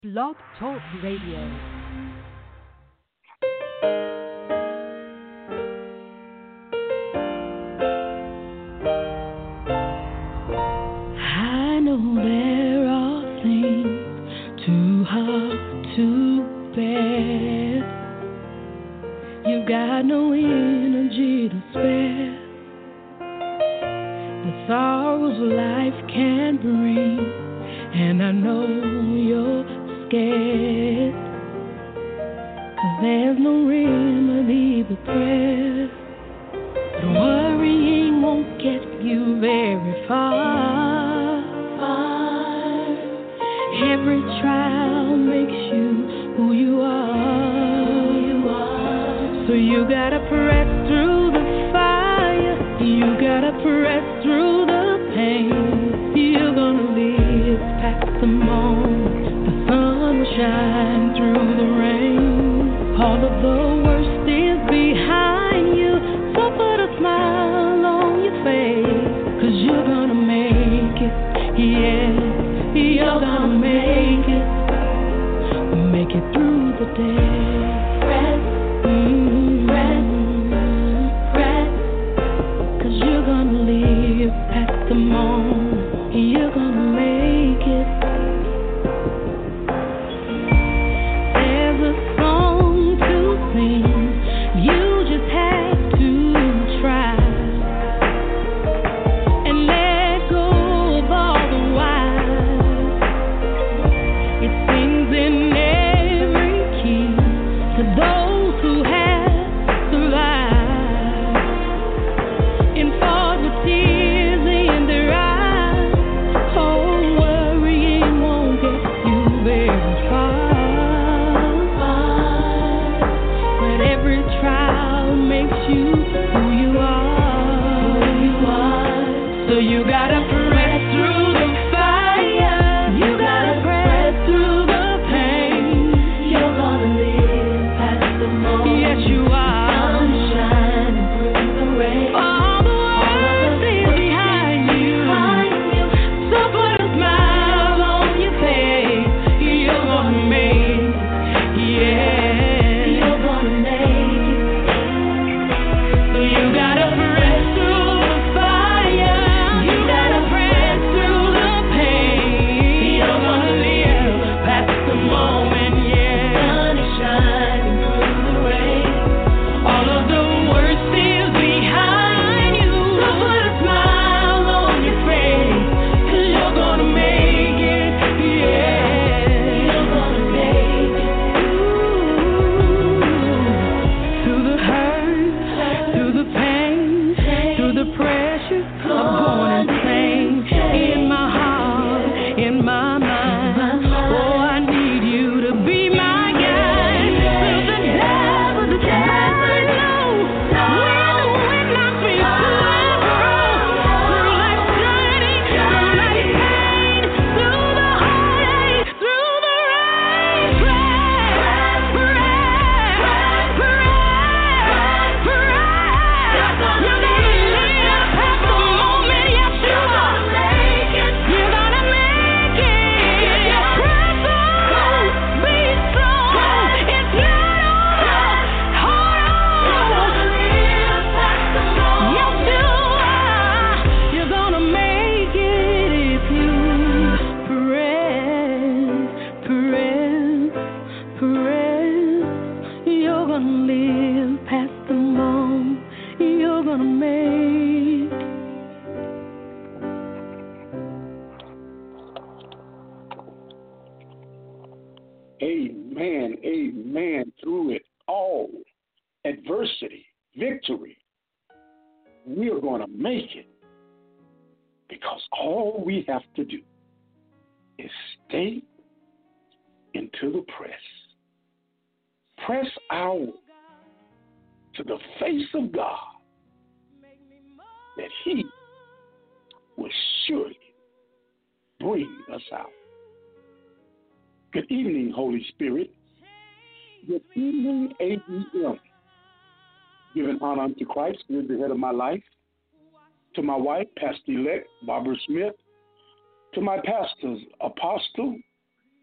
Blog Talk Radio. I know there are things too hard to bear. You've got no energy to spare. The sorrows life can bring, and I know you're scared. 'Cause there's no remedy but prayer. But worrying won't get you very far. Every trial makes you who you are. So you gotta press through the fire. You gotta press through the pain. You're gonna live past the moment. The sun will shine through the rain. All of the worst is behind you. So put a smile on your face. 'Cause you're gonna make it. Yeah, you're gonna make it. Make it through the day. Press, press. 'Cause you're gonna live past the moment. You're gonna make it. There's a song to sing. You just have to try and let go of all the whys. It sings in every key to those who have survived and fought with tears in their eyes. Oh, worrying won't get you very far. But every trial makes you who you are. So you gotta press through the fire. You gotta press through the pain. You're gonna live past the moment. Yes, you are. Sunshine through the rain. All the world is behind you. So put a smile on your face. You're gonna make it. Yeah, you're gonna make it. So you gotta press through the fire. You gotta press through the pain. You're gonna live past the moment. Yeah, sun is shining through the rain. All of the worst is behind you. So put a smile on your face. 'Cause you're gonna make it. Yeah, you're gonna make it. Through the hurt, through the pain, through the pressure of going insane. In my heart, in my mind. Oh, I need you to be my guide. Through the devil, the devil knows. When I feel too through life's journey, through life's pain, through the heartache, through the rain. Press, press, press, press. You're gonna live past the moment. Yes, you are. You're gonna make it. Press on, be strong. It's not over. Hold on. Yes, you are. You're gonna make it if you press, press, press. You're gonna live past the moment. You're gonna make. Amen, amen. Through it all, adversity, victory, we are going to make it because all we have to do is stay into the press. Press out to the face of God that He will surely bring us out. Good evening, Holy Spirit. Good evening, AEM. Giving honor unto Christ, who is the head of my life. To my wife, Pastor-elect Barbara Smith. To my pastors, Apostle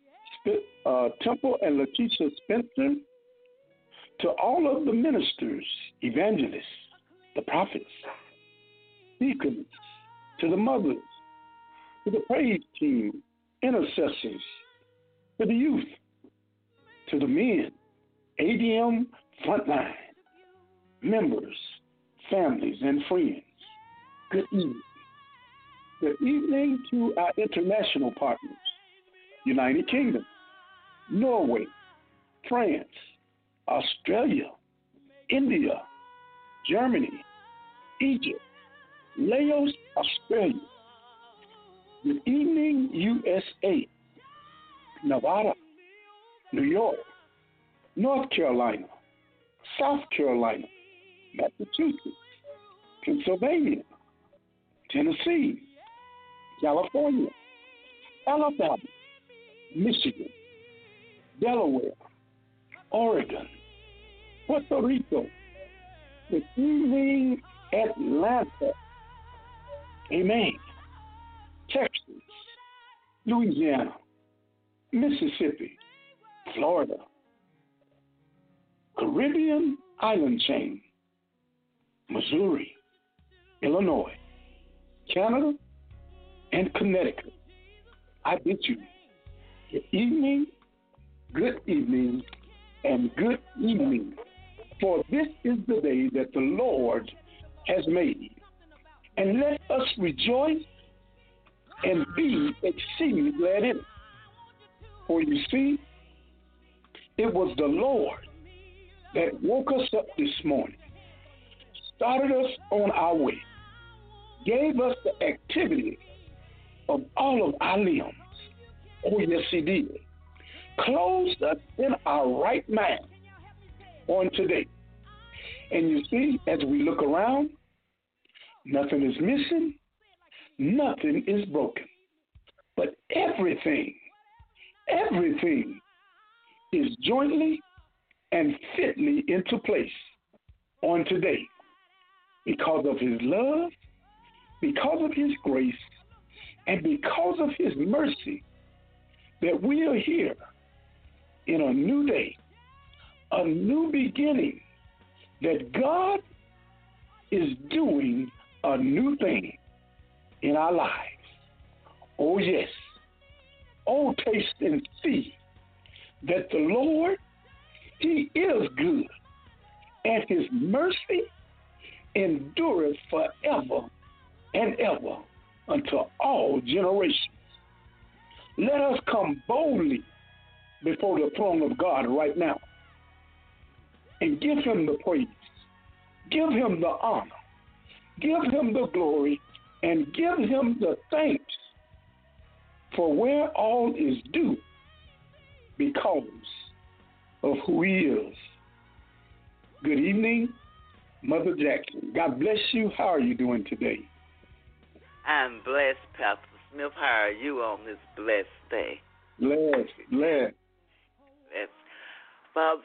Temple and Lakeisha Spencer, to all of the ministers, evangelists, the prophets, deacons, to the mothers, to the praise team, intercessors, to the youth, to the men, ADM frontline, members, families, and friends. Good evening. Good evening to our international partners, United Kingdom, Norway, France, Australia, India, Germany, Egypt, Laos, Australia. Good evening, USA, Nevada, New York, North Carolina, South Carolina, Massachusetts, Pennsylvania, Tennessee, California, Alabama, Michigan, Delaware, Oregon, Puerto Rico, good evening, Atlanta, amen, Texas, Louisiana, Mississippi, Florida, Caribbean island chain, Missouri, Illinois, Canada, and Connecticut. I bid you good evening, and good evening. For this is the day that the Lord has made. And let us rejoice and be exceedingly glad in it. For you see, it was the Lord that woke us up this morning, started us on our way, gave us the activity of all of our limbs. Oh, yes, He did. Closed us in our right mind on today. And you see, as we look around, nothing is missing, nothing is broken. But everything is jointly and fitly into place on today because of His love, because of His grace, and because of His mercy that we are here in a new day, a new beginning, that God is doing a new thing in our lives. Oh, yes. Oh, taste and see that the Lord, He is good, and His mercy endureth forever and ever unto all generations. Let us come boldly before the throne of God right now and give Him the praise, give Him the honor, give Him the glory, and give Him the thanks for where all is due because of who He is. Good evening, Mother Jackson. God bless you. How are you doing today? I'm blessed, Pastor Smith. How are you on this blessed day? Blessed. Yes. Father,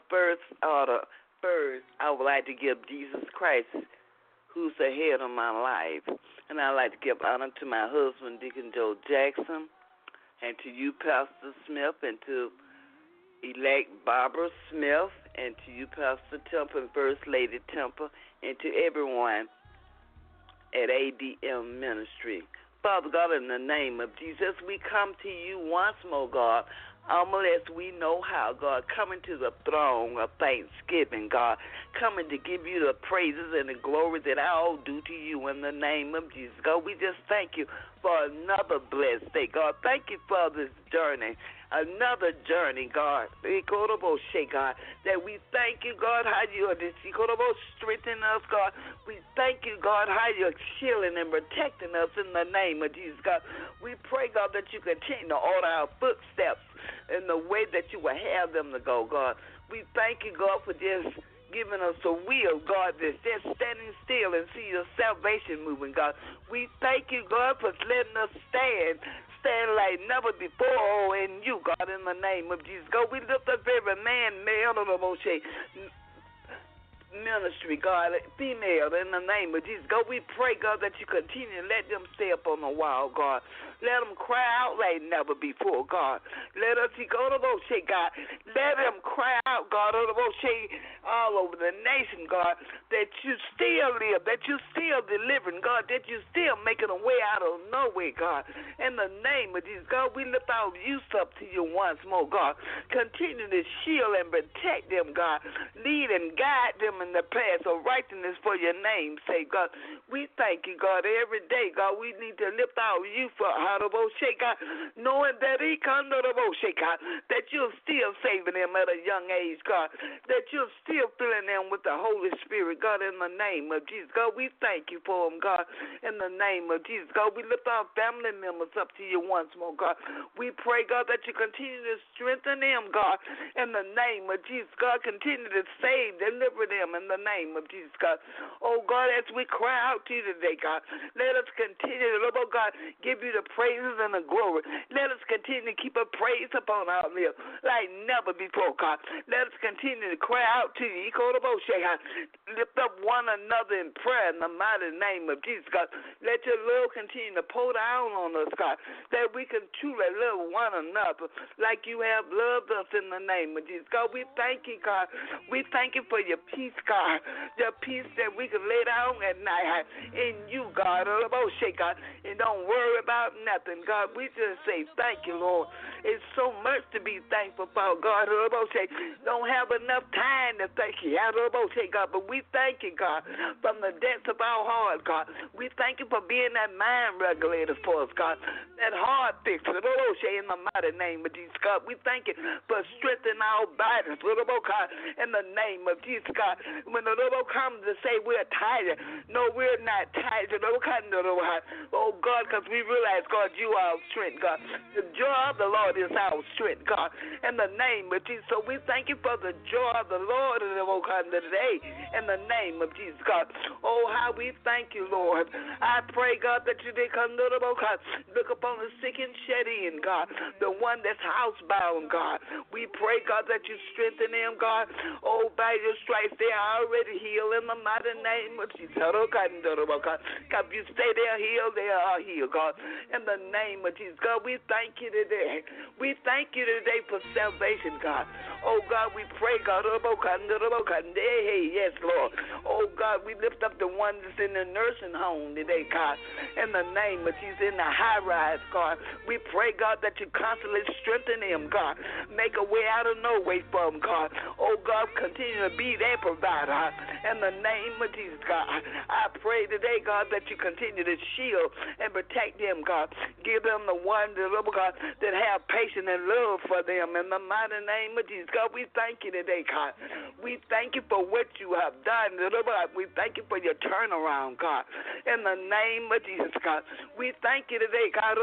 first, I would like to give Jesus Christ, who's the head of my life. And I'd like to give honor to my husband, Deacon Joe Jackson, and to you, Pastor Smith, and to elect Barbara Smith, and to you, Pastor Temple, and First Lady Temple, and to everyone at ADM Ministry. Father God, in the name of Jesus, we come to you once more, God, humble as we know how, God, coming to the throne of thanksgiving, God, coming to give you the praises and the glory that I all do to you in the name of Jesus. God, we just thank you for another blessed day, God. Thank you for this journey, another journey, God, God, that we thank you, God, how you are strengthening us, God. We thank you, God, how you're shielding and protecting us in the name of Jesus, God. We pray, God, that you continue to order our footsteps in the way that you will have them to go, God. We thank you, God, for just giving us a will, God, that's just standing still and see your salvation moving, God. We thank you, God, for letting us stand like never before in you, God, in the name of Jesus. God, we lift up every man, male, or Moshe, ministry, God, female, in the name of Jesus. God, we pray, God, that you continue to let them stay up on the wall, God. Let them cry out like never before, God. Let us go to those shake, God. Let them cry out, God, all over the nation, God, that you still live, that you still delivering, God, that you still making a way out of no way, God. In the name of Jesus, God, we lift our youth up to you once more, God. Continue to shield and protect them, God. Lead and guide them in the path of righteousness for your name's sake, God. We thank you, God, every day, God. We need to lift our youth up, God, knowing that that you're still saving them at a young age, God. That you're still filling them with the Holy Spirit, God, in the name of Jesus. God, we thank you for them, God, in the name of Jesus. God, we lift our family members up to you once more, God. We pray, God, that you continue to strengthen them, God, in the name of Jesus. God, continue to save, deliver them in the name of Jesus, God. Oh, God, as we cry out to you today, God, let us continue to, oh, God, give you the praises and the glory. Let us continue to keep a praise upon our lips like never before, God. Let us continue to cry out to you. Lift up one another in prayer in the mighty name of Jesus, God. Let your love continue to pour down on us, God, that we can truly love one another like you have loved us in the name of Jesus. God, we thank you, God. We thank you for your peace, God, your peace that we can lay down at night in you, God. God, and don't worry about nothing, God. We just say thank you, Lord. It's so much to be thankful for, God. Don't have enough time to thank you, God, but we thank you, God, from the depths of our heart, God. We thank you for being that mind regulator for us, God, that heart fixer, in the mighty name of Jesus, God. We thank you for strengthening our bodies, God, in the name of Jesus, God. When the Lord comes to say we're tired, no, we're not tired, oh, God, because we realize, God, you are our strength, God. The joy of the Lord is our strength, God, in the name of Jesus. So we thank you for the joy of the Lord today, in the name of Jesus, God. Oh, how we thank you, Lord. I pray, God, that you look upon the sick and shed in, God, the one that's housebound, God. We pray, God, that you strengthen them, God. Oh, by your stripes, they are already healed in the mighty name of Jesus. God, if you stay there healed, they are healed, God. In the name of Jesus, God, we thank you today. We thank you today for salvation, God. Oh, God, we pray, God. Yes, Lord. Oh, God, we lift up the one that's in the nursing home today, God. In the name of Jesus, in the high rise, God. We pray, God, that you constantly strengthen him, God. Make a way out of no way for him, God. Oh, God, continue to be their provider. In the name of Jesus, God. I pray today, God, that you continue to shield and protect them, God. Give them the one, God, that have patience and love for them. In the mighty name of Jesus, God, we thank you today, God. We thank you for what you have done. We thank you for your turnaround, God. In the name of Jesus, God. We thank you today, God.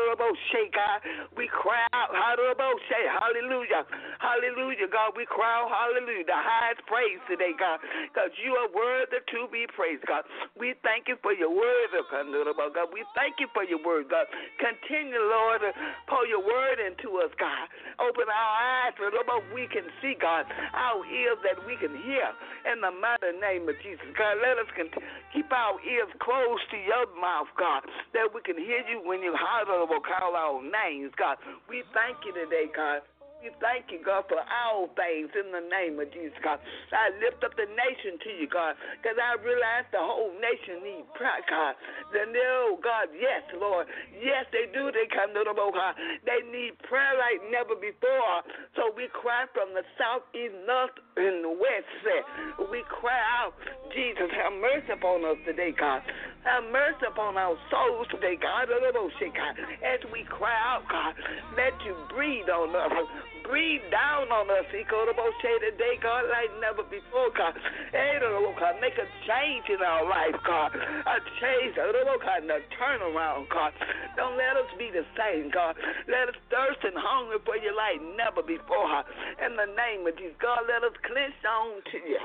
We cry out, hallelujah. Hallelujah, God. We cry out, hallelujah. The highest praise today, God, because you are worthy to be praised, God. We thank you for your word, God. We thank you for your word, God. Continue, Lord, to pour your word into us, God. Open our eyes so we can see, God. Our ears that we can hear. In the mighty name of Jesus, God, let us keep our ears close to your mouth, God, that we can hear you when you call our names, God. We thank you today, God. We thank you, God, for all things in the name of Jesus, God. I lift up the nation to you, God, because I realize the whole nation needs prayer, God. Oh, God, yes, Lord. Yes, they do. They come to the Most High. They need prayer like never before. So we cry from the south, east, north, and the west. We cry out, Jesus, have mercy upon us today, God. Have mercy upon our souls today, God. As we cry out, God, let you breathe on us. Breathe down on us, today, God, like never before, God. Make a change in our life, God. A change, a turnaround, God. Don't let us be the same, God. Let us thirst and hunger for you like never before. In the name of Jesus, God, let us clench on to you.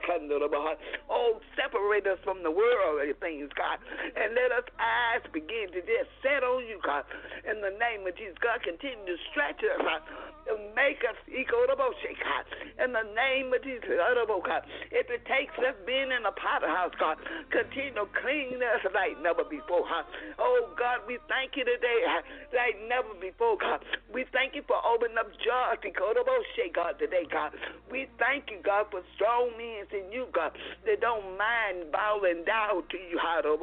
Oh, separate us from the world of things, God. And let us eyes begin to just set on you, God. In the name of Jesus, God, continue to stretch us out. to make us equal to bullshit, God. In the name of Jesus, God. If it takes us being in a potter house, God, continue to clean us like never before, God. Oh, God, we thank you today like never before, God. We thank you for opening up jars to go to bullshit, God, today, God. We thank you, God, for strong men in you, God, that don't mind bowing down to you,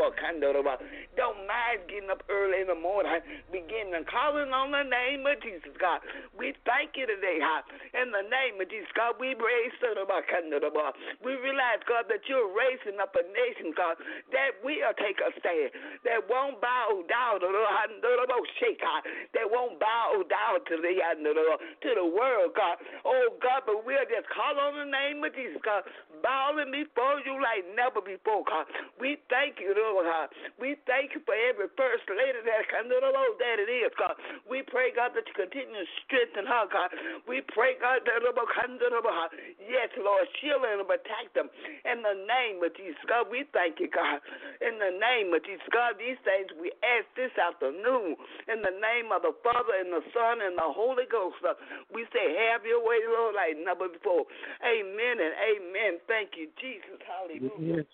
don't mind getting up early in the morning, beginning calling on the name of Jesus, God. We thank you today, God. In the name of Jesus, God, we raise we realize, God, that you're raising up a nation, God, that will take a stand, that won't bow down to that won't bow down to the world, God. Oh, God, but we'll just call on the name of Jesus, God, bowing before you like never before, God. We thank you, Lord, God. We thank you for every first lady that it is, God. We pray, God, that you continue to strengthen her, God. We pray, God, that yes, Lord, shield and protect them. In the name of Jesus, God, we thank you, God. In the name of Jesus, God, these things we ask this afternoon. In the name of the Father and the Son and the Holy Ghost, we say, have your way, Lord, like never before. Amen and amen. Thank you, Jesus. Hallelujah.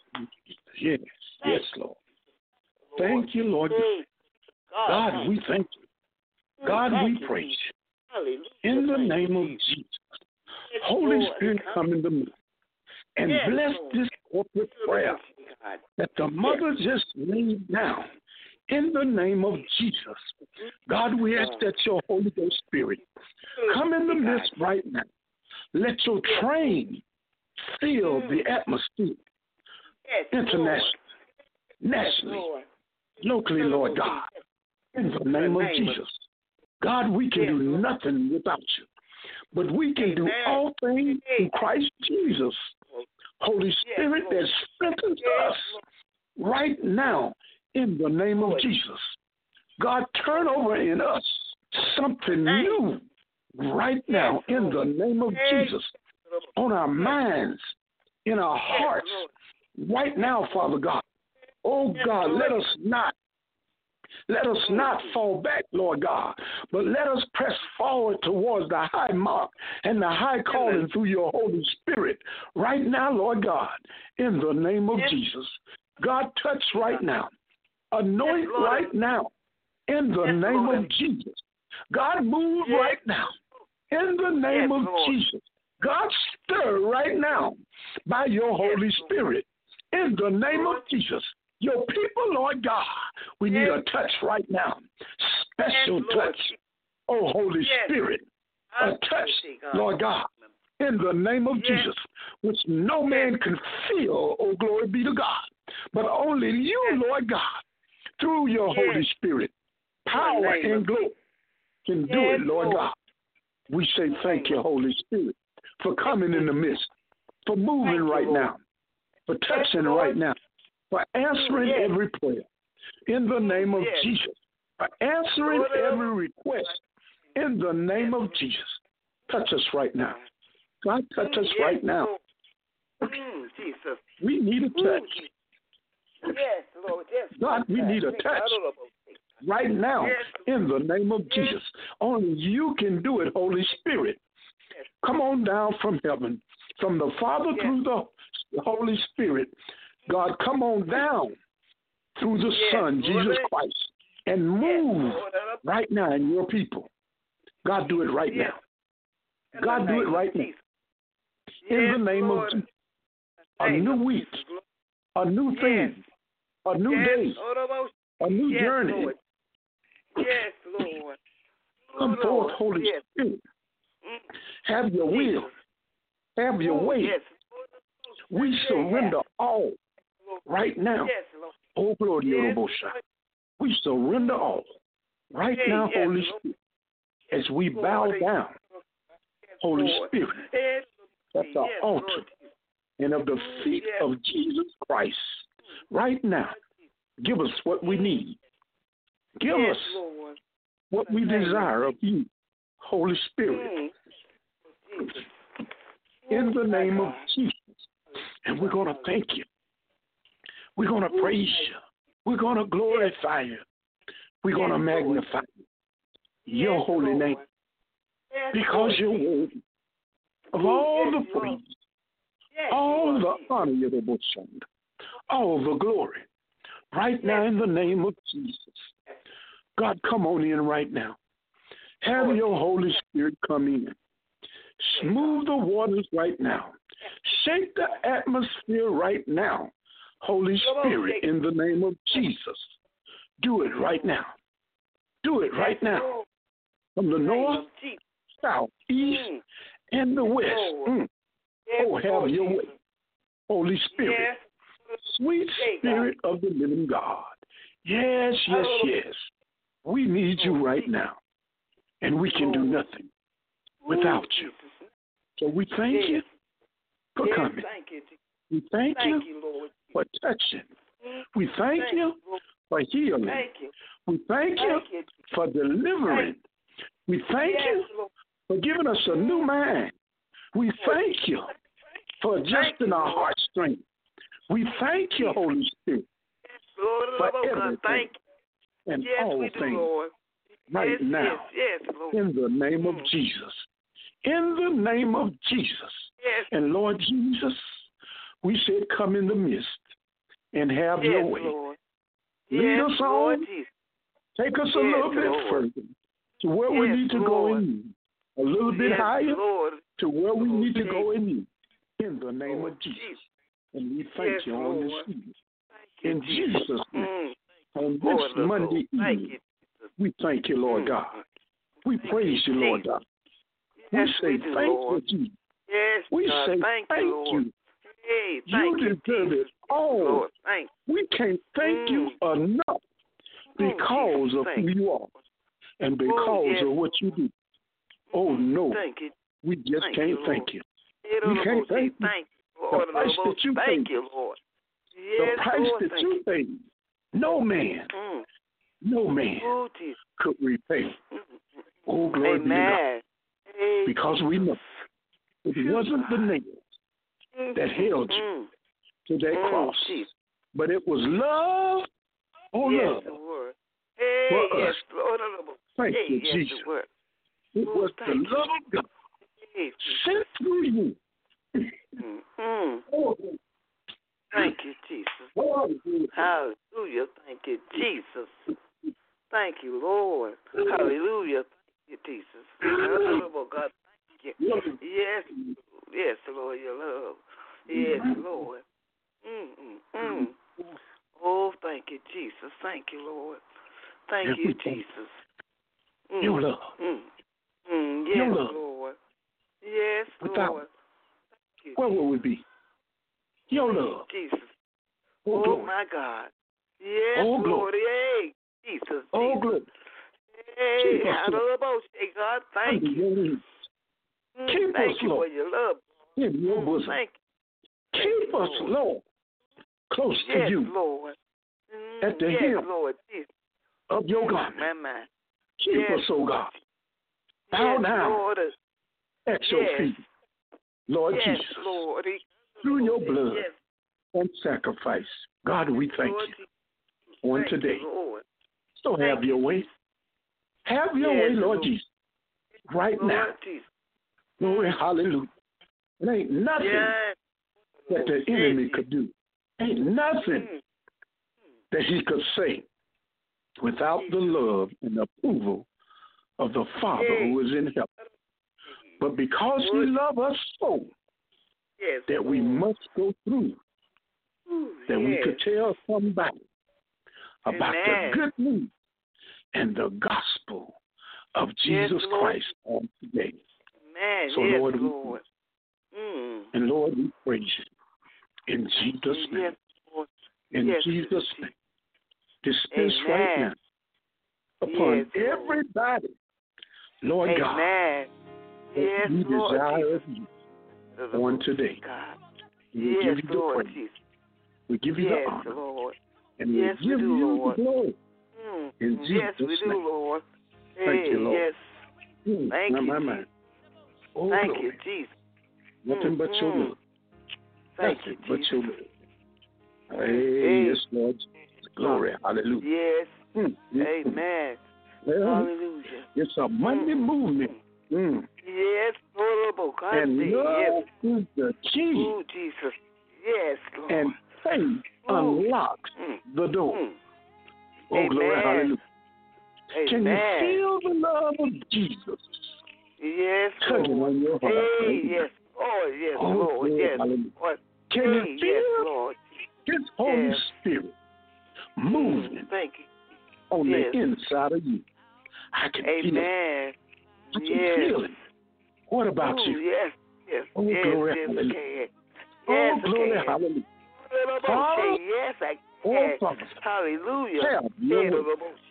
Yes, Lord. Thank you, Lord. God, we thank you. God, we praise you. In the name of Jesus. Holy Spirit, come in the midst and bless this corporate prayer that the mother just laid down. In the name of Jesus. God, we ask that your Holy Ghost Spirit come in the midst right now. Let your train fill the atmosphere internationally, nationally, locally, Lord God. In the name of Jesus. God, we can do nothing without you. But we can do all things in Christ Jesus. Holy Spirit that strengthens us right now in the name of Jesus. God, turn over in us something new right now in the name of Jesus. On our minds, in our hearts, right now, Father God. Oh God, let us not fall back, Lord God, but let us press forward towards the high mark and the high calling through your Holy Spirit right now, Lord God, in the name of Jesus. God, touch right now. Anoint right now in the name of Jesus. God, move right now in the name of Jesus. God, stir right now by your Holy Spirit in the name of Jesus. Your people, Lord God, we need a touch right now. Special touch. Oh, Holy Spirit, a touch, Lord God, in the name of Jesus, which no man can feel, oh, glory be to God, but only you, Lord God, through your Holy Spirit, power and glory can do it, Lord God. We say thank you, Holy Spirit, for coming in the midst, for moving right now, for touching right now, for answering every prayer in the name of Jesus, for answering every request in the name of Jesus. Touch us right now. God, touch us right now. We need a touch. Yes, Lord. Yes, God, we need a touch right now in the name of Jesus. Only you can do it, Holy Spirit. Come on down from heaven, from the Father through the Holy Spirit. God, come on down through the Son, Jesus Christ, and move right now in your people. God, do it right now. God, do it right now. In the name of Jesus. A new week, a new thing, a new day, a new journey. Yes, Lord. Come forth, Holy Spirit. Have your will. Have your way. We surrender all right now. Oh, glory, we surrender all right now, Holy Spirit, as we bow down, Holy Spirit, at the altar and of the feet of Jesus Christ right now. Give us what we need. Give us what we desire of you, Holy Spirit, in the name of Jesus. And we're going to thank you. We're going to praise you. We're going to glorify you. We're going to magnify your holy name. because you're worthy of all the praise, all the honor, all the glory. Right now, in the name of Jesus. God, come on in right now. Have your Holy Spirit come in. Smooth the waters right now. Shake the atmosphere right now. Holy Spirit, in the name of Jesus. Do it right now. Do it right now. From the north, south, east, and the west. Oh, have your way. Holy Spirit. Sweet Spirit of the living God. Yes, yes, yes. We need you right now. And we can do nothing without you. So we thank you for coming. We thank you for touching. We thank you for healing. We thank you for delivering. We thank you for giving us a new mind. We thank you for adjusting our heartstrings. We thank you, Holy Spirit, for everything and all things right now in the name of Jesus. In the name of Jesus. And Lord Jesus, we said come in the midst and have your way. Lead us on. Take us a little bit further to where we need to go in you. A little bit higher to where we need to go in you. In the name of Jesus. And we thank you on this evening. In Jesus' name. On this Monday evening, we thank you, Lord God. We praise you, Lord God. We say thank you, Jesus. We say thank you. You deserve it all. We can't thank you enough because of who you are and because of what you do. Oh, no. We just can't thank you. We can't thank you. The price that you paid. The price that you paid. No man could repay. Oh, glory be to God. Because we know it wasn't the nails that held you to that cross, but it was love, love for us. Thank you, Jesus. It was the love of God sent through you. Thank you, Jesus. Hallelujah. Thank you, Jesus. Thank you, Lord. Hallelujah. Thank you, Jesus. God, thank you. Yes, Lord, your love. Yes, Lord. Oh, thank you, Jesus. Thank you, Lord. Thank you, Jesus. Your love. Yes, your love. Lord. Yes, Without, Lord. where will we be? Your love. Jesus. Oh, glory. My God. Yes, oh, Lord. Hey, Jesus. Oh, glory. Hey, God, thank you. Keep thank us, you Lord, for your love. in your bosom. Thank you. Keep us, Lord, close to you. Lord. At the hem Lord. of your garment. My. Keep us, oh God. Bow down Lord. at your feet, Lord Jesus. Lord. Through your blood and sacrifice. God, we thank you on today. Lord. So have your way. Have your way, Lord Jesus. Right now. Glory, hallelujah. It ain't nothing that the enemy could do. Ain't nothing that he could say without the love and approval of the Father who is in heaven. But because he loves us so, that we must go through, that we could tell somebody about the good news and the gospel of Jesus Christ on today. So, Lord, and Lord, we praise you in Jesus' name. In Jesus' name. Dispense right now upon everybody, Lord God, that we desire of you on today. We give you the praise. We give you the honor. Lord. And we give you the glory. In Jesus' name. Lord. Thank you, Lord. Thank you, Jesus. Oh, thank glory. you, Jesus. Nothing but your love. Thank Nothing you, but Jesus. your love. Hey, yes, Lord. Glory. Hallelujah. Yes. Amen. Well, Hallelujah. it's a Monday movement Yes, Lord. And love is the key. Oh, Jesus. Yes, Lord. And faith unlocks the door. Oh, Amen. glory, hallelujah. Amen. Can you feel the love of Jesus? Yes, tugging Lord. on your heart? Hey, yes. Oh, yes, Oh, Lord. glory, Yes. hallelujah. Lord. Can Hey, you feel yes, Lord. His Holy Yes. Spirit moving Thank you. on Yes. the inside of you? I can feel it. Amen. I can Yes. feel it. What about Ooh, you? Yes. Yes. Oh, Yes. glory, Yes, I hallelujah. can. Oh, Yes, glory, I can. hallelujah. Father, Yes, I oh, can. Father, Hallelujah. have your way. In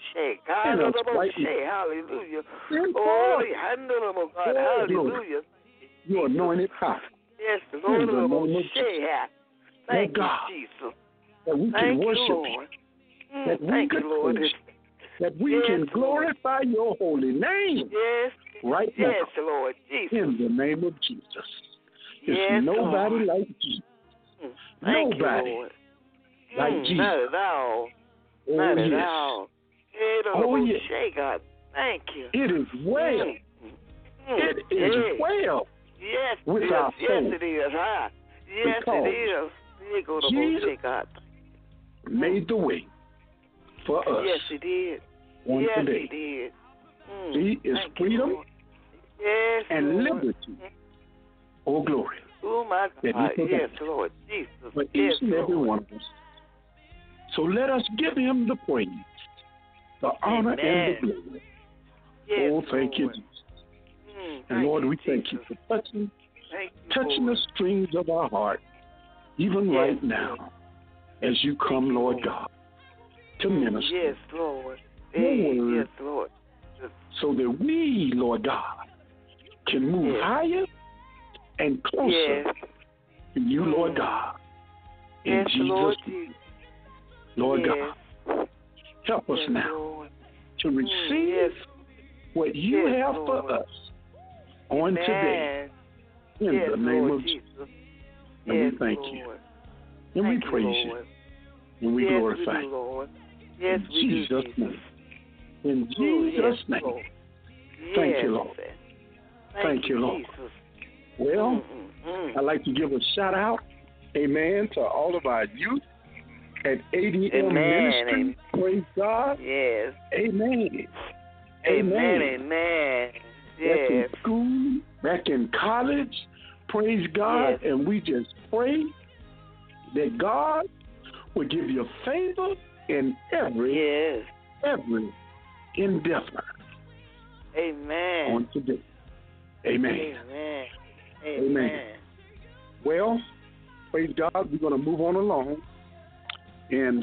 us right now. Hallelujah. Send Oh, forth God. Oh, glory. Hallelujah. your anointed power. Yes, In Lord. the name of Jesus. Thank you, God, Jesus. that we can Thank you, worship you, Lord. that we Thank you, can Lord. praise you, that we Yes, can Lord. glorify your holy name Yes. right now. Yes, Lord. Jesus. In the name of Jesus. There's Yes, nobody Lord. like Jesus. Thank Nobody you, Lord. like Jesus. Not at all. Oh, Not at yes. all. Oh, yes. God. Thank you. It is well. It is well Yes, with yes, our yes, soul. it is. Yes, Because it is. Jesus God. made the way for us Yes, he did. on Yes, today. he did. See, it's Thank you, freedom Lord. Yes, and Lord. liberty. Oh, glory. Oh, my That God. he Yes, provided Lord. Jesus. for each Yes, and every Lord. one of us. So let us give him the praise, the honor, and the Amen. glory. Yes, Oh, thank you, Lord. Jesus. Thank And Lord, you, we thank you Jesus. for touching Thank you, the Lord. strings of our heart, even Yes, right now, as you come, you, Lord Lord. God, to minister Yes, Lord. your Hey, word, yes, Lord. so that we, Lord God, can move Yes. higher and closer Yes. to you, Lord God. In Yes, Jesus' Lord name, Jesus. Lord Yes. God, help us Yes, now Lord. to receive Yes. what you Yes, have Lord. for us on today. Amen. In Yes, the name Lord of Jesus. Jesus. And Yes, we thank Lord. you. And Thank we praise Lord. you. And we yes, glorify we do, you. Lord. Yes, In we Jesus' do, Jesus. name. In Oh, Jesus' yes, name. Lord. Thank Yes. you, Lord. Thank you, Lord. Jesus. Well, I'd like to give a shout out, amen, to all of our youth at ADM Amen. Ministry. Praise God. Yes. Amen. Amen. Amen. Back Yes. in school, back in college. Praise God. Yes. And we just pray that God will give you favor in every endeavor Amen. on today. Amen. Amen. Amen. Well, praise God. We're going to move on along. And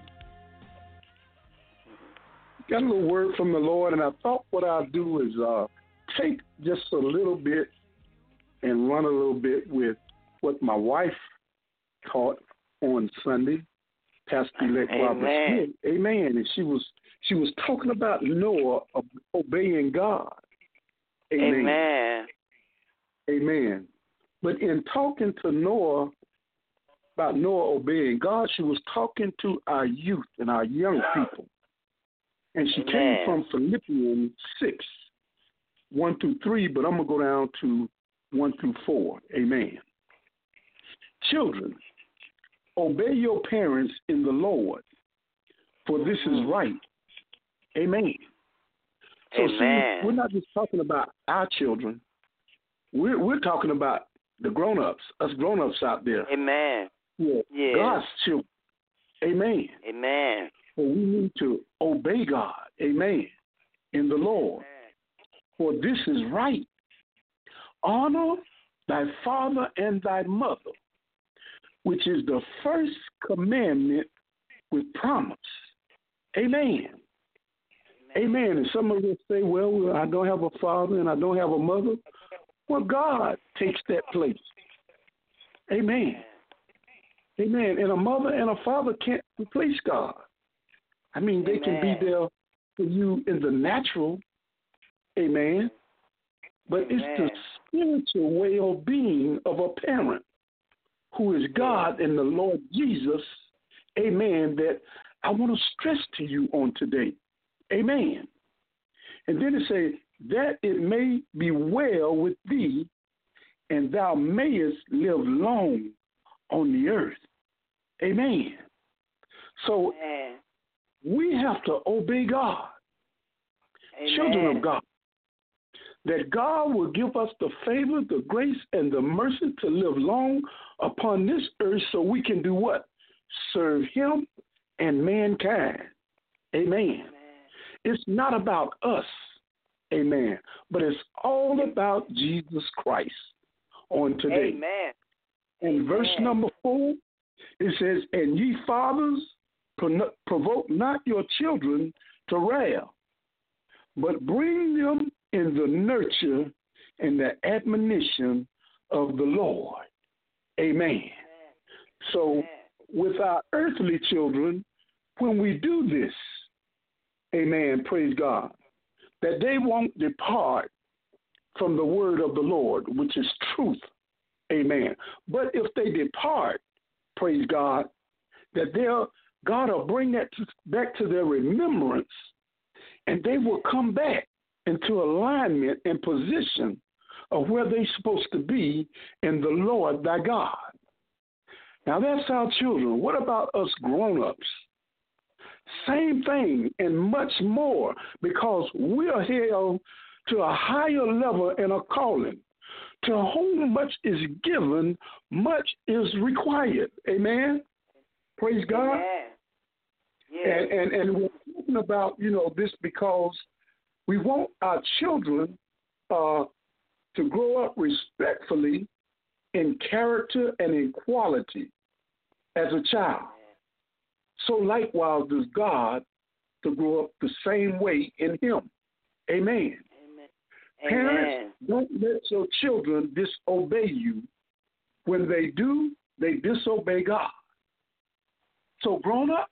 got a little word from the Lord, and I thought what I'll do is take just a little bit and run a little bit with what my wife taught on Sunday, Pastor-elect Barbara Smith. Amen. And she was talking about Noah obeying God. Amen. Amen. But in talking to Noah, about Noah obeying God, she was talking to our youth and our young people. And she came from Philippians 6, 1-3, but I'm going to go down to 1-4. Amen. Children, obey your parents in the Lord, for this is right. Amen. So see, we're not just talking about our children. We're talking about the grown-ups, us grown-ups out there. Amen. Yeah. Yes. God's children. Amen. Amen. So we need to obey God. Amen. In the Lord. For this is right. Honor thy father and thy mother, which is the first commandment with promise. Amen. Amen. And some of us say, well, I don't have a father and I don't have a mother. Well, God takes that place. Amen. Amen. And a mother and a father can't replace God. I mean, they can be there for you in the natural. Amen. But it's the spiritual way of being of a parent who is God and the Lord Jesus. Amen. That I want to stress to you on today. Amen. And then it says, that it may be well with thee, and thou mayest live long on the earth. Amen. So we have to obey God, children of God, that God will give us the favor, the grace, and the mercy to live long upon this earth so we can do what? Serve him and mankind. Amen. It's not about us, amen, but it's all about Jesus Christ on today. Amen. In verse number 4, it says, and ye fathers, provoke not your children to wrath, but bring them in the nurture and the admonition of the Lord. Amen. So with our earthly children, when we do this, amen, praise God, that they won't depart from the word of the Lord, which is truth. Amen. But if they depart, praise God, that God will bring that back to their remembrance, and they will come back into alignment and position of where they're supposed to be in the Lord thy God. Now that's our children. What about us grown-ups? Same thing and much more, because we are held to a higher level in a calling. To whom much is given, much is required. Amen? Praise God. Amen. Yes. And we're talking about, this because we want our children to grow up respectfully in character and in quality as a child. So likewise does God to grow up the same way in him. Amen. Amen. Parents, don't let your children disobey you. When they do, they disobey God. So grown-ups,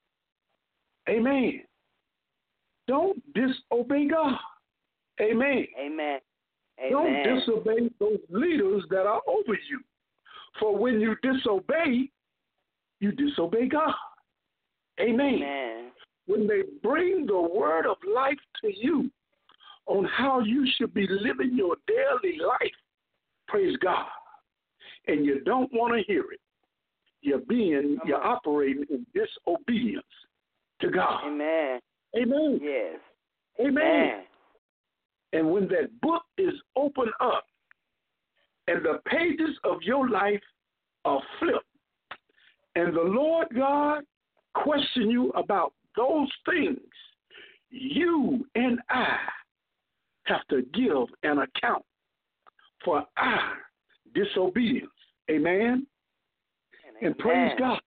amen, don't disobey God. Amen. Amen. Don't disobey those leaders that are over you. For when you disobey God. Amen. Amen. When they bring the word of life to you on how you should be living your daily life, praise God, and you don't want to hear it, you're operating in disobedience to God. Amen. Amen. Yes. Amen. And when that book is opened up and the pages of your life are flipped, and the Lord God question you about those things, you and I have to give an account for our disobedience. Amen? And praise God.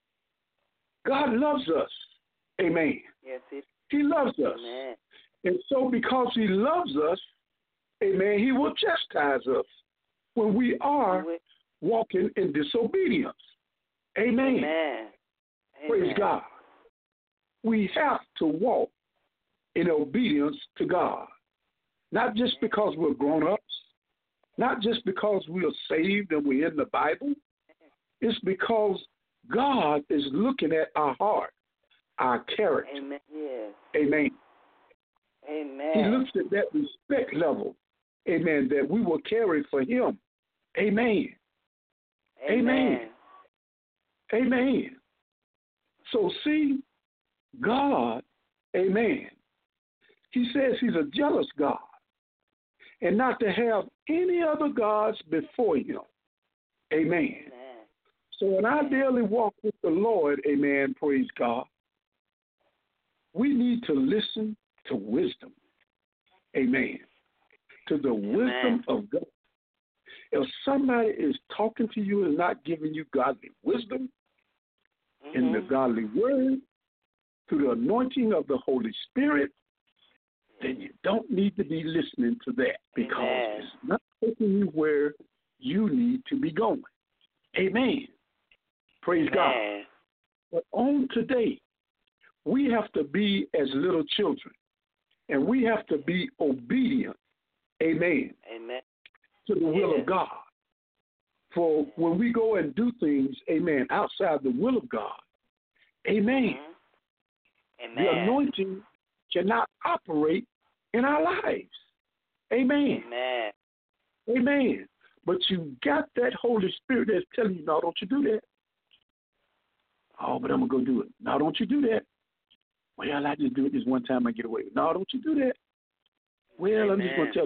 God loves us. Amen. Yes, he loves us. Amen. And so because he loves us, amen, he will chastise us when we are walking in disobedience. Amen. Amen. Praise God. We have to walk in obedience to God. Not just because we're grown-ups, not just because we are saved and we're in the Bible. It's because God is looking at our heart, our character. Amen. Yes. Amen. Amen. He looks at that respect level, amen, that we will carry for him. Amen. Amen. Amen. So see, God, amen, he says he's a jealous God and not to have any other gods before him. Amen. So in our daily walk with the Lord, amen, praise God, we need to listen to wisdom. Amen. To the wisdom of God. If somebody is talking to you and not giving you godly wisdom in the godly word, through the anointing of the Holy Spirit, then you don't need to be listening to that because it's not taking you where you need to be going. Amen. Praise God. But on today, we have to be as little children, and we have to be obedient. Amen. To the will of God. For when we go and do things, amen, outside the will of God, amen, the anointing cannot operate in our lives. Amen. Amen. Amen. But you got that Holy Spirit that's telling you, no, don't you do that. Oh, but I'm going to go do it. No, don't you do that. Well, I just do it this one time I get away with it. No, don't you do that. Well, I'm just going to tell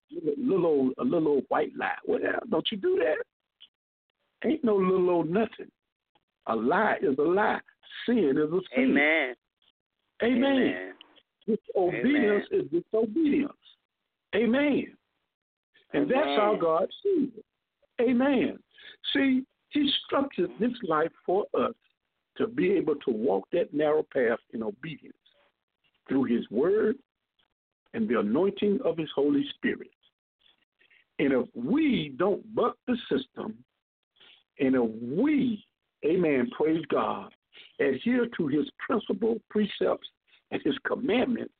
a little old white lie. Well, don't you do that. Ain't no little old nothing. A lie is a lie. Sin is a sin. Amen. Amen. Disobedience is disobedience. Amen. And that's how God sees it. Amen. See, He structured this life for us to be able to walk that narrow path in obedience through His Word and the anointing of His Holy Spirit. And if we don't buck the system, and if we, amen, praise God, adhere to His principles, precepts, and His commandments,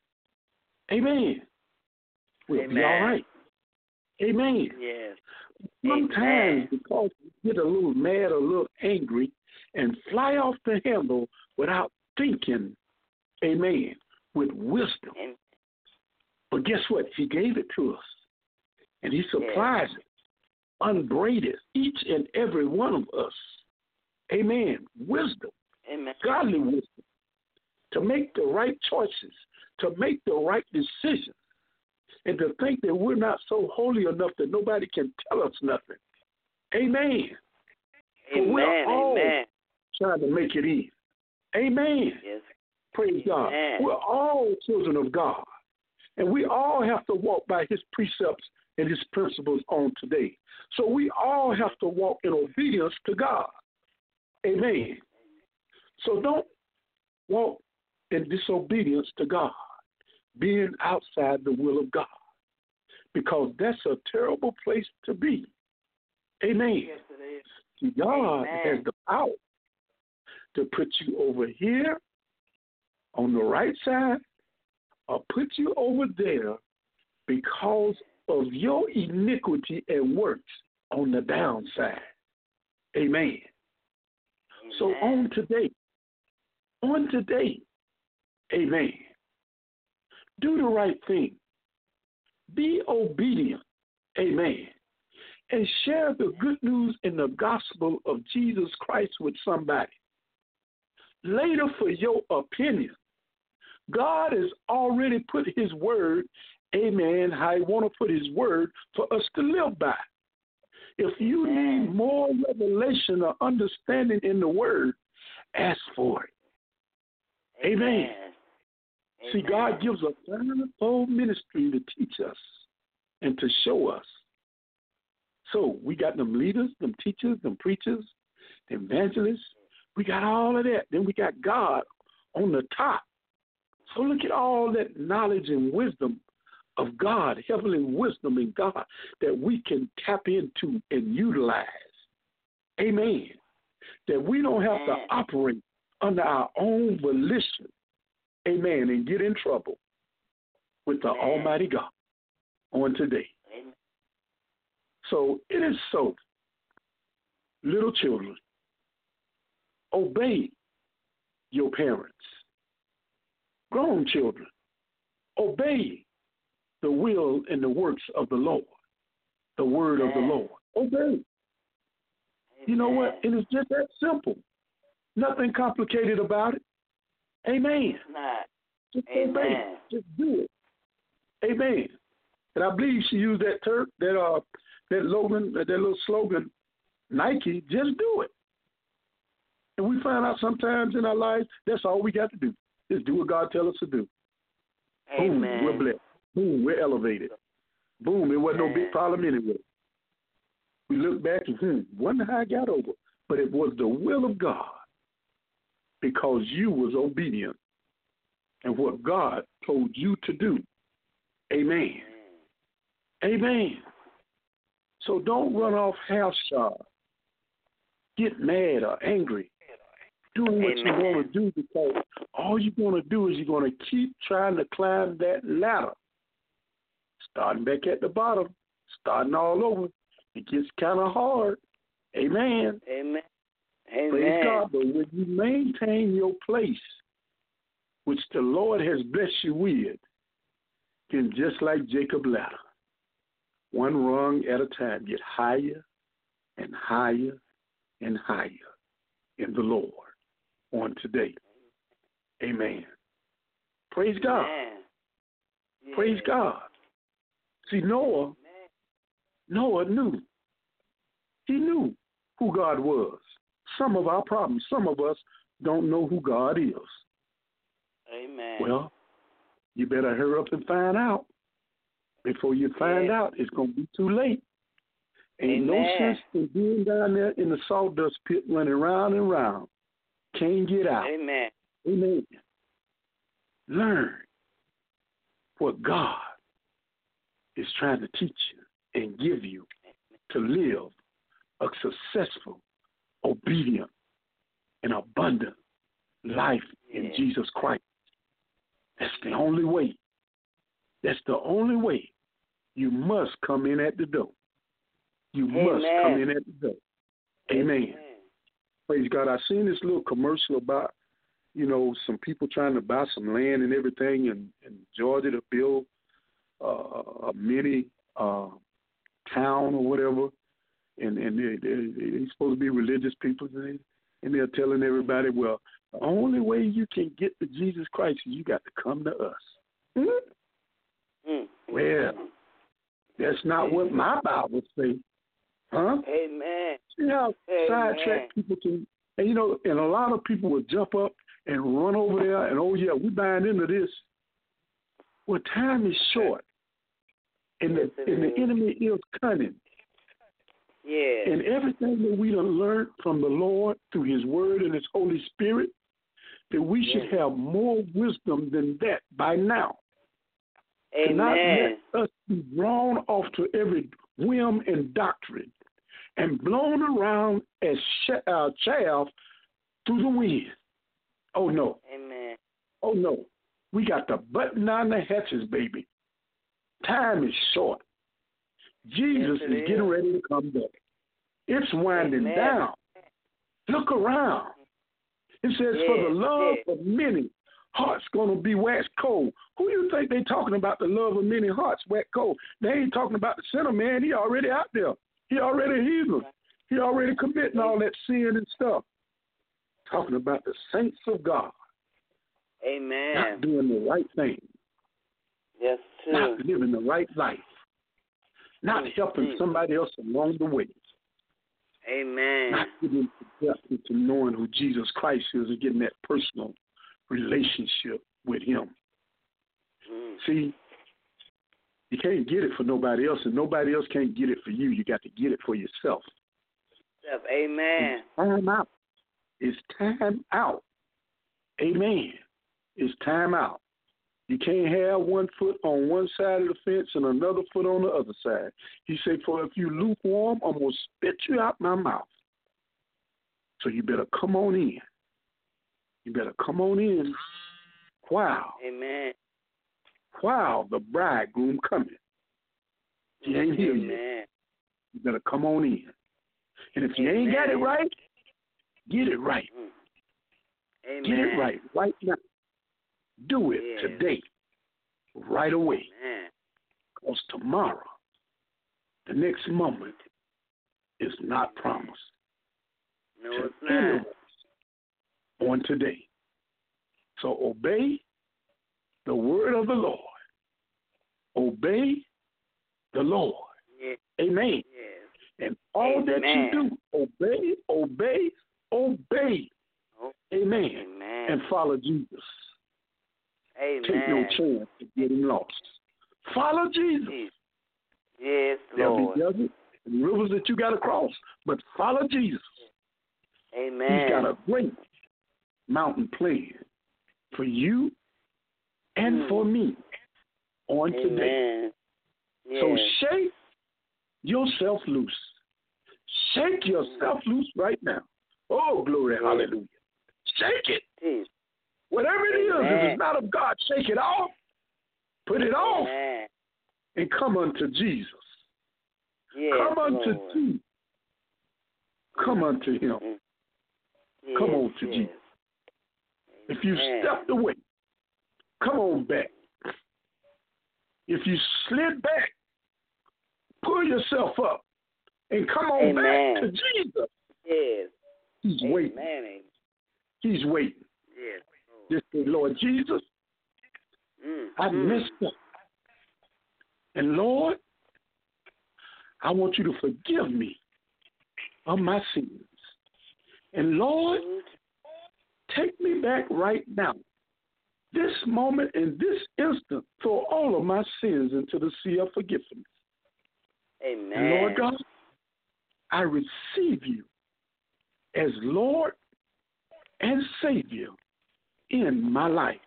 amen, we'll be all right. Amen. Yes. Sometimes because we get a little mad, a little angry, and fly off the handle without thinking, amen, with wisdom. But guess what? He gave it to us, and He supplies it, unbraided, each and every one of us. Amen. Wisdom, godly wisdom, to make the right choices, to make the right decisions, and to think that we're not so holy enough that nobody can tell us nothing. Amen. For we're all trying to make it in. Amen. Yes. Praise God. We're all children of God, and we all have to walk by His precepts and His principles on today. So we all have to walk in obedience to God. Amen. So don't walk in disobedience to God, being outside the will of God, because that's a terrible place to be. Amen. Yes, it is. God has the power to put you over here on the right side or put you over there because of your iniquity and works on the downside. Amen. So on today, amen, do the right thing. Be obedient. Amen. And share the good news in the gospel of Jesus Christ with somebody. Later, for your opinion, God has already put His word, amen, how He want to put His word for us to live by. If you need more revelation or understanding in the word, ask for it. Amen. See, God gives a fivefold ministry to teach us and to show us. So we got them leaders, them teachers, them preachers, them evangelists. We got all of that. Then we got God on the top. So look at all that knowledge and wisdom of God, heavenly wisdom in God that we can tap into and utilize. Amen. That we don't have to operate under our own volition. Amen. And get in trouble with the Almighty God on today. Amen. So it is so. Little children, obey your parents. Grown children, obey the will and the works of the Lord, the word of the Lord. Obey. Amen. You know what? It is just that simple. Nothing complicated about it. Amen. Just obey. Just do it. Amen. And I believe she used that little slogan, Nike, just do it. And we find out sometimes in our lives, that's all we got to do, is do what God tells us to do. Amen. Boom, we're blessed. Boom, we're elevated. Boom, it wasn't no big problem anyway. We look back and wonder how I got over. But it was the will of God because you was obedient and what God told you to do. Amen. Amen. So don't run off half-shod. Get mad or angry doing what you want to do, because all you're going to do is you're going to keep trying to climb that ladder. Starting back at the bottom, starting all over. It gets kind of hard. Amen. Amen. Praise God. But when you maintain your place, which the Lord has blessed you with, can, just like Jacob's ladder, one rung at a time, get higher and higher and higher in the Lord on today. Amen. Praise God. Yeah. Praise God. See, Noah knew. He knew who God was. Some of our problems, some of us don't know who God is. Amen. Well, you better hurry up and find out. Before you find out, it's going to be too late. Ain't no sense in being down there in the sawdust pit running round and round. Can't get out. Amen. Amen. Learn what God is trying to teach you and give you to live a successful, obedient, and abundant life in Jesus Christ. That's the only way. That's the only way. You must come in at the door. You must come in at the door. Amen. Praise God. I seen this little commercial about, some people trying to buy some land and everything in Georgia to build a mini town or whatever. And they're supposed to be religious people. And they're telling everybody, well, the only way you can get to Jesus Christ is you got to come to us. Well, that's not what my Bible says. Huh? Amen. See how sidetracked people can, and a lot of people will jump up and run over there and, oh, yeah, we buying into this. Well, time is short, and the enemy is cunning. Yeah. And everything that we done learned from the Lord through his word and his Holy Spirit, that we should have more wisdom than that by now. Amen. To not let us be drawn off to every whim and doctrine and blown around as chaff through the wind. Oh, no. Amen. Oh, no. We got to button down the hatches, baby. Time is short. Jesus is getting ready to come back. It's winding down. Look around. It says, for the love of many, hearts going to be waxed cold. Who you think they talking about the love of many hearts waxed cold? They ain't talking about the sinner, man. He already out there. He already heathen. He already committing all that sin and stuff. Talking about the saints of God. Amen. Not doing the right thing. Yes, too. Not living the right life. Not helping somebody else along the way. Amen. Not getting to depth into knowing who Jesus Christ is and getting that personal relationship with him. See, you can't get it for nobody else, and nobody else can't get it for you. You got to get it for yourself. Amen. It's time out. It's time out. Amen. It's time out. You can't have one foot on one side of the fence and another foot on the other side. He said, for if you lukewarm, I'm going to spit you out my mouth. So you better come on in. You better come on in. Wow. Amen. Wow, the bridegroom coming. He ain't here yet. You better come on in. And if you ain't got it right, get it right. Amen. Get it right now. Do it today, right away. Because tomorrow, the next moment, is not promised. No, it's not. On today. So obey the word of the Lord. Obey the Lord. Yes. Amen. Yes. And all that you do, obey. Amen. And follow Jesus. Amen. Take no chance of getting lost. Follow Jesus. Yes, There'll Lord. be deserts and rivers that you got to cross, but follow Jesus. Amen. He's got a great mountain plan for you and for me on today. Yes. So shake yourself loose. Shake yourself loose right now. Oh, glory, hallelujah. Shake it. Whatever it is, if it's not of God, shake it off. Put it off. And come unto Jesus. Yes, come unto Lord. Jesus. Come unto him. Yes, come on to Jesus. If you stepped away, come on back. If you slid back, pull yourself up and come on Amen. back to Jesus. Yes. He's waiting. Amen. He's waiting. Yes. Just say, Lord Jesus, I messed up. And Lord, I want you to forgive me of my sins. And Lord, take me back right now. This moment and this instant, throw all of my sins into the sea of forgiveness. Amen. And Lord God, I receive you as Lord and Savior in my life.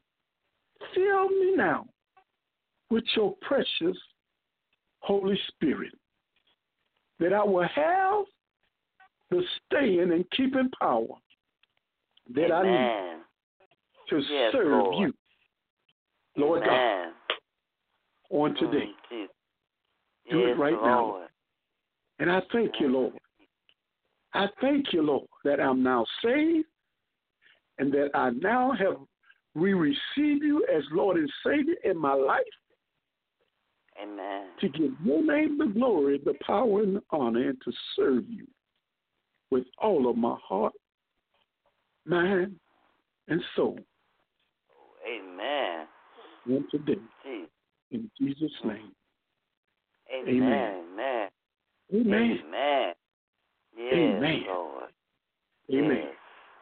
Fill me now with your precious Holy Spirit, that I will have the staying and keeping power that I need to serve Lord. you, Lord God, on today. Do it right now, Lord. And I thank you, Lord. I thank you, Lord, that I'm now saved and that I now have receive you as Lord and Savior in my life. Amen. To give your name the glory, the power, and the honor, and to serve you with all of my heart, mind, and soul. Amen. And today, in Jesus' name. Amen. Amen. Amen. Amen. Yes, Amen. Lord. Amen. Yes.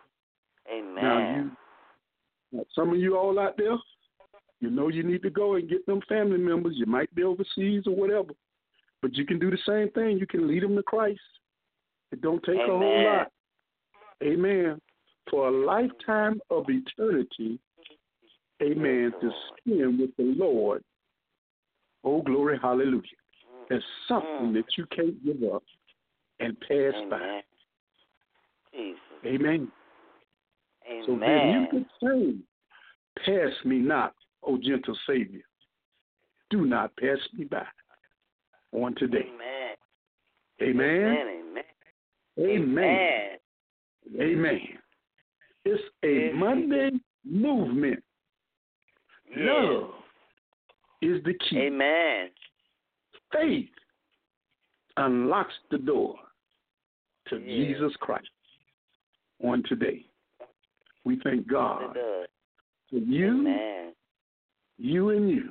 Amen. Now, some of you all out there, you know you need to go and get them family members. You might be overseas or whatever, but you can do the same thing. You can lead them to Christ. It don't take a whole lot. Amen. For a lifetime of eternity, amen, to spend with the Lord. Oh, glory, hallelujah. That's something that you can't give up and pass by. Jesus. Amen. Amen. So then you could say, pass me not, O gentle Savior. Do not pass me by on today. Amen. Amen. Amen. Amen. Amen. It's a Monday movement. Yes. Love is the key. Amen. Faith unlocks the door to Yes. Jesus Christ on today. We thank God for you, Amen. you and you.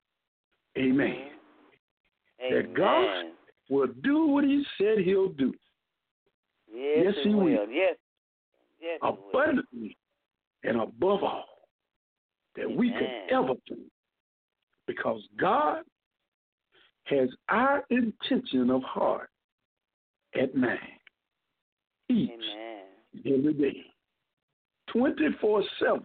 Amen. That God will do what he said he'll do. Yes, he will. Yes. Yes, abundantly and above all that we could ever do. Because God has our intention of heart at mind each and every day. 24/7.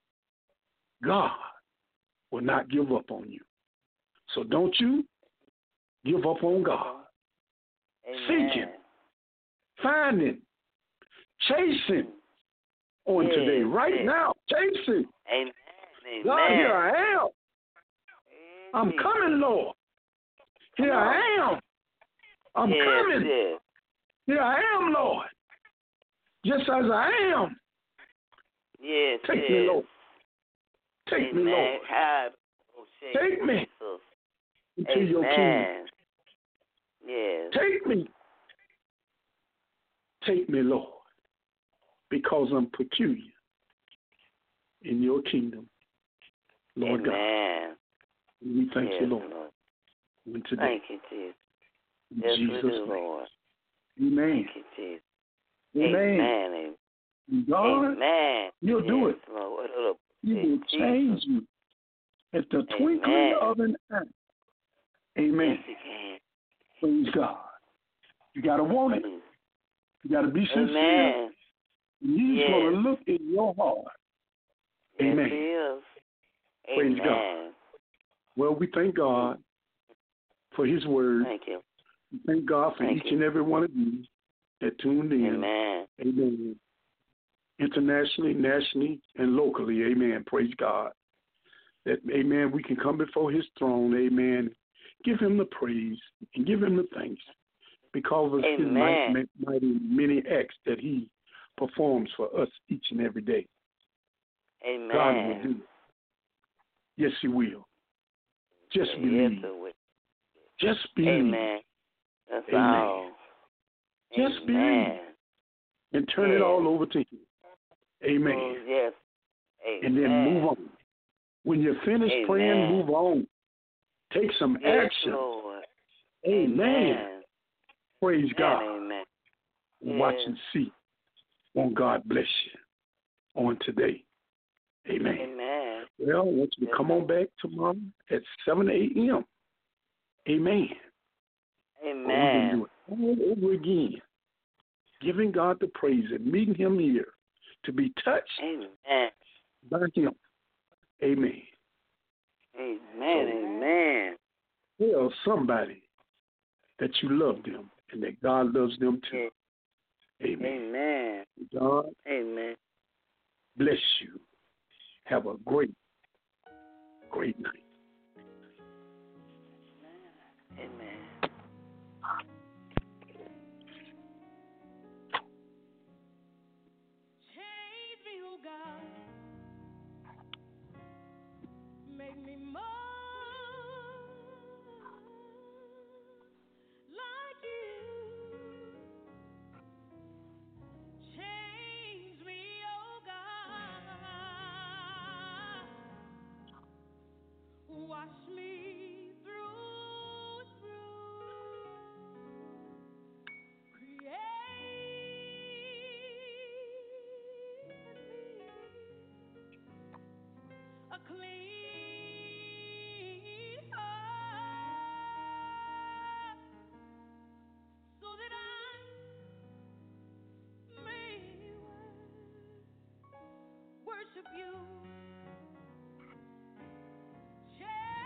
God will not give up on you. So don't you give up on God. Seeking, finding, chasing on today, right now, chasing. Amen. God, here I am. I'm coming, Lord. Here I am. I'm coming. Yes. Here I am, Lord. Just as I am. Yes. Take me, Lord. Take me, Lord. Take me into your kingdom. Yes. Take me. Take me, Lord, because I'm peculiar in your kingdom, Lord God. And we thank you, Lord. And today, thank you, Jesus. in Yes, Jesus' we do, name. Lord. Amen. Thank you, Jesus. Amen. Amen. And God, Amen. you'll do it. Lord. He will change you at the twinkling of an eye. Amen. Yes, he can. Praise God. You got to want it. You got to be sincere. Amen. And he's going to look in your heart. Yes, Amen. he is. Praise Amen. God. Well, we thank God for his word. Thank you. We thank God for each and every one of you that tuned in. Amen. Amen. Internationally, nationally, and locally. Amen. Praise God. That, amen, we can come before his throne. Amen. Give him the praise and give him the thanks because of his mighty many acts that he performs for us each and every day. Amen. God will do it. Yes, he will. Just Say believe. yes to it. Just believe. Amen. That's Amen. all. Just Amen. believe. And turn it all over to Him. Amen. Oh, yes. Amen. And then move on. When you're finished praying, move on. Take some action. Lord. Amen. Praise God. Amen. Watch and see. Won't God bless you on today. Amen. Amen. Well, I want you to come on back tomorrow at 7 a.m. Amen. Amen. We're going to do it all over again. Giving God the praise and meeting Him here to be touched by Him. Amen. Amen. Tell somebody that you love them and that God loves them too. Amen. God bless you. Have a great, great night. Amen. Change me, oh God. Make me more like you. Change me, oh God. Wash me through and through. Create in me a clean heart, so that I may worship you. Change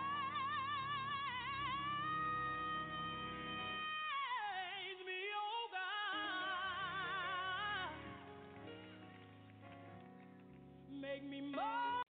me, oh God. Make me more